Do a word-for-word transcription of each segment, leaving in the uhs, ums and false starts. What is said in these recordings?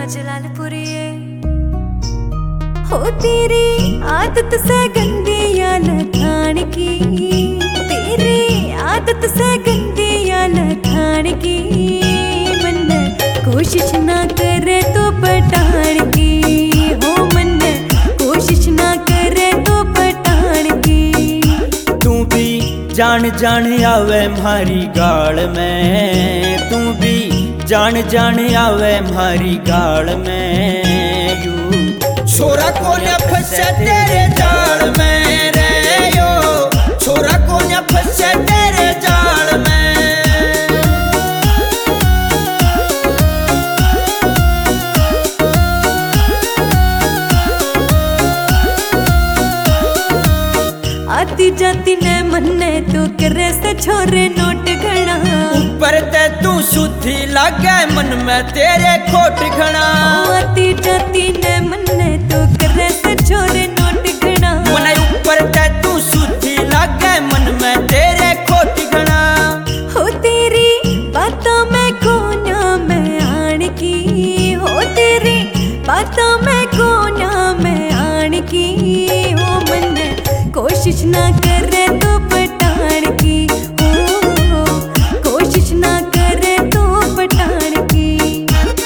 जलालपुरिये हो तेरी आदत से गंदिया लखान की, तेरी आदत से गंदिया लखान की, मन कोशिश ना करे तो पटान की, हो मन कोशिश ना करे तो पटान की। तू भी जान जान आवे म्हारी गाल में, तू भी जान जान आवे म्हारी गाल में, यू छोरा को न फंसे तेरे जाल में रे, यो छोरा को न फंसे तेरे जाल में। आती जाती ने मन्ने तू करे से छोरे नोट घना, ऊपर ते तू सुधी लागे मन में तेरे खोट घना। आती जाती ने मन्ने तू करे से छोरे नोट घना, मन ऊपर ते तू सुधी लागे मन में तेरे खोट घना। हो तेरी बातों में कोना में आन की, हो तेरी बातों में कोना में आन की, हो मन कोशिश ना करे तो पटान की, ओ, कोशिश ना करे तो पटान की।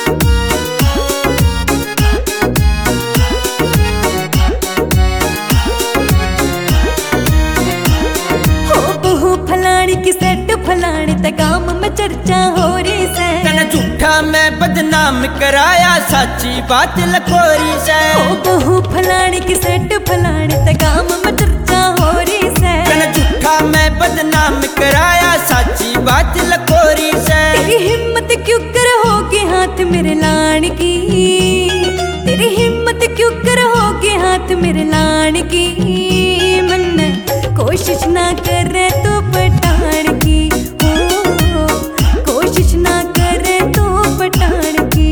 हो बहू फलानी की सेट फलानी ते काम में चर्चा हो रही से, तने झूठा मैं बदनाम कराया सच्ची बात लकोरी से। हो बहू फलानी की सेट फलानी ते काम में चर्चा हो रही से, तने झूठा मैं बदनाम कराया सच्ची बात लकोरी से। तेरी हिम्मत क्यों कर होगे हाथ मेरे लान की, तेरी हिम्मत क्यों कर होगे हाथ मेरे लान की, मन कोशिश ना करे तो पटान की, ओ, कोशिश ना करे तो पटान की।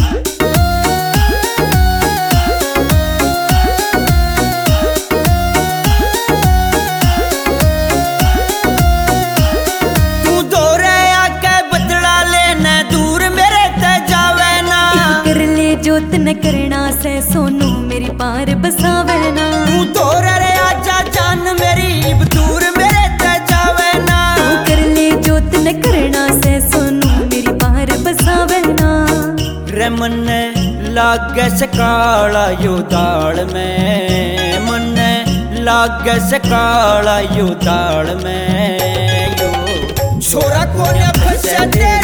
तू दौरे आके बदला लेना दूर मेरे ते जावे ना, कर ले जोत न करना से सोनू मेरी पार बसावे ना। तू दौरे रे आजा जान मेरी दूर मेरे ते जावे ना, तू कर ले जोत न करना से सोनू मेरी पार बसावे ना। रे मन लागे से काला यो दाल में, मन लागे से काला यो दाल में, यो छोरा को न फंसे